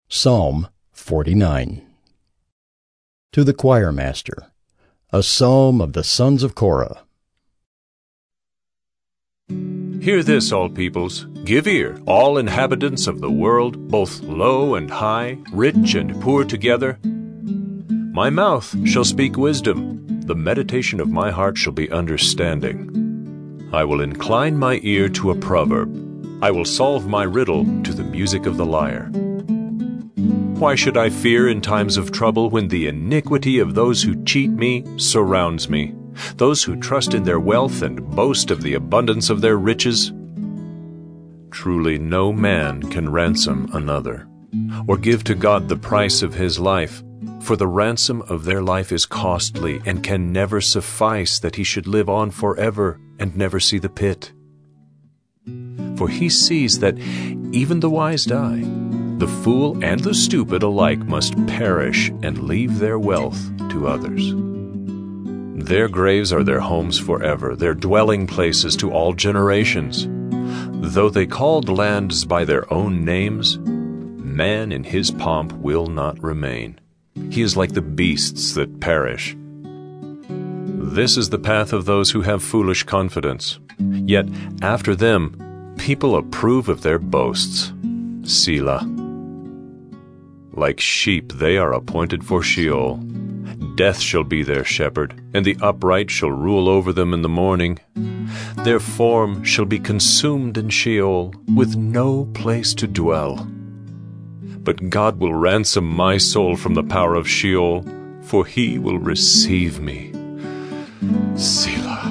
Psalm 49. To the choir master, a psalm of the sons of Korah. Hear this, all peoples. Give ear, all inhabitants of the world, both low and high, rich and poor together. My mouth shall speak wisdom. The meditation of my heart shall be understanding. I will incline my ear to a proverb. I will solve my riddle to the music of the lyre. Why should I fear in times of trouble when the iniquity of those who cheat me surrounds me, those who trust in their wealth and boast of the abundance of their riches? Truly no man can ransom another, or give to God the price of his life, for the ransom of their life is costly and can never suffice that he should live on forever and never see the pit. For he sees that even the wise die. The fool and the stupid alike must perish and leave their wealth to others. Their graves are their homes forever, their dwelling places to all generations. Though they called lands by their own names, man in his pomp will not remain. He is like the beasts that perish. This is the path of those who have foolish confidence. Yet after them, people approve of their boasts. Selah. Like sheep they are appointed for Sheol. Death shall be their shepherd, and the upright shall rule over them in the morning. Their form shall be consumed in Sheol, with no place to dwell. But God will ransom my soul from the power of Sheol, for he will receive me. Selah.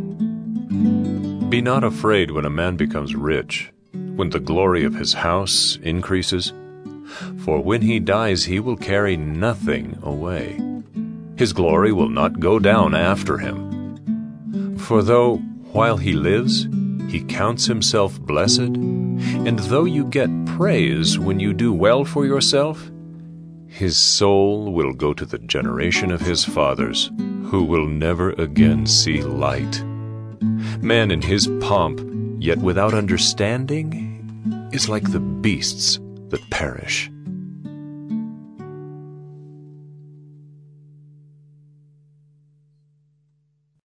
Be not afraid when a man becomes rich, when the glory of his house increases. For when he dies, he will carry nothing away. His glory will not go down after him. For though, while he lives, he counts himself blessed, and though you get praise when you do well for yourself, his soul will go to the generation of his fathers, who will never again see light. Man in his pomp, yet without understanding, is like the beasts that perish.